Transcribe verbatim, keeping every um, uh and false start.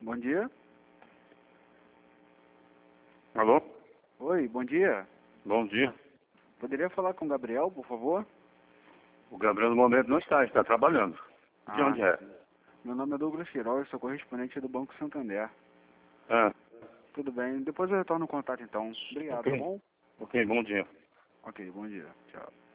Bom dia. Alô? Oi, bom dia. Bom dia. Poderia falar com o Gabriel, por favor? O Gabriel no momento não está, está trabalhando. De Ah, onde é? meu nome é Douglas Queiroz, sou correspondente do Banco Santander. Ah, Tudo bem, depois eu retorno o contato então. Obrigado, tá ok. bom? Ok, bom dia. Ok, bom dia. Tchau.